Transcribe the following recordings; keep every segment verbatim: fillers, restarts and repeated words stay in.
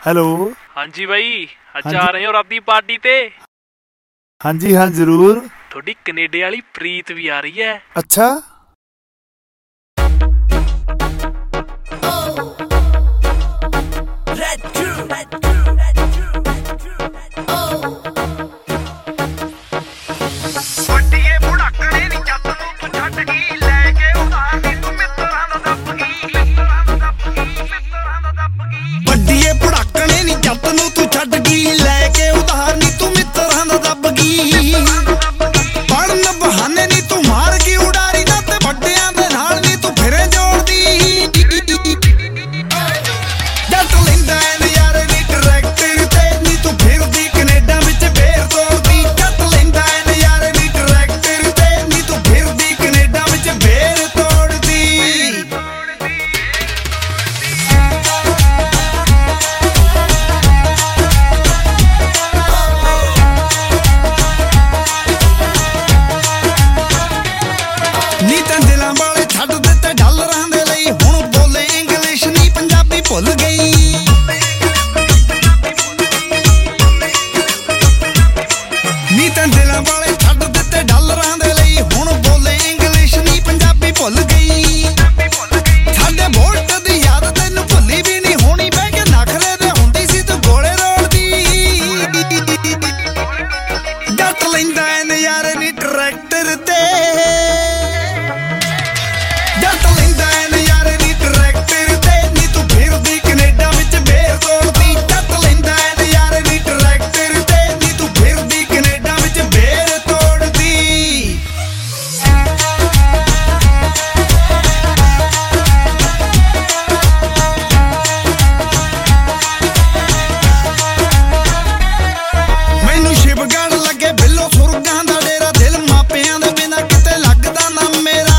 Hello. हाँ जी भाई, आज आ रहे हो रात दी पार्टी ते? हाँ जी हाँ जरूर। थोड़ी कनेडे वाली प्रीत भी आ रही है। अच्छा भुल गई नी तां दिलां वाले छड्ड दित्ते डॉलरां दे लई हुण बोले इंग्लिश नी पंजाबी भुल गई साडे वोट दी याद तैनूं भुल्ली भी नहीं होनी बह के नखरे ते हुंदी सी तूं गोले रोड़दी जट लैंदा ऐ नज़ारे नी ट्रैक्टर ते जट लैंदा ऐ नज़ारे नी ट्रैक्टर ते नी तूं फिरदी कनेडा विच बेर तोड़दी जट लैंदा ऐ नज़ारे नी ट्रैक्टर ते नी तूं फिरदी कनेडा विच बेर तोड़दी मैनूं शिवगढ़ लगे बिल्लो सुरगां दा डेरा दिल मापियां दे बिना किते लगदा ना मेरा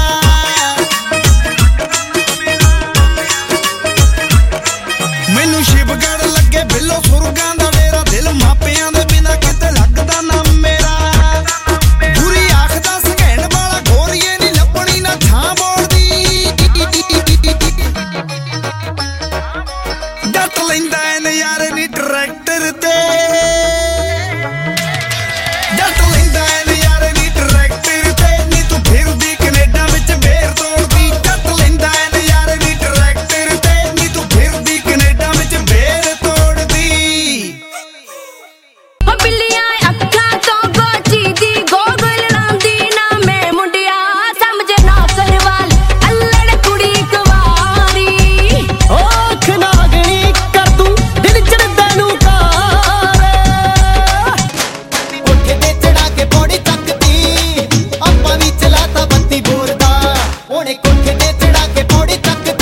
मैनूं शिवगढ़ लगे बिल्लो सुरगां दा डेरा दिल मापियां दे बिना किते लगदा ना मेरा गुरी आखदा सघैण वाला गोरीए नी लभणी ना छां बोलदी जट लैंदा ऐ नज़ारे नी ट्रैक्टर ते जट लैंदा ऐ नज़ारे नी ट्रैक्टर ते नी तूं फिरदी कनेडा विच बेर तोड़दी जट लैंदा ऐ नज़ारे नी ट्रैक्टर ते नी तूं फिरदी कनेडा विच बेर तोड़दी बिल्लियां अक्खां तो गोची दी गोगल लांदी ना मैं मुंडिया समझे ना करवाल अल्लड़ कुड़ी कवारी ओख नागणी कर दूं दिल चढ़दा नूं कार कोठे ते चढ़ा के पौड़ी तकदी आपां भी चलाता बत्ती बोरदा ओने कोठे ते चढ़ा के पौड़ी तकदी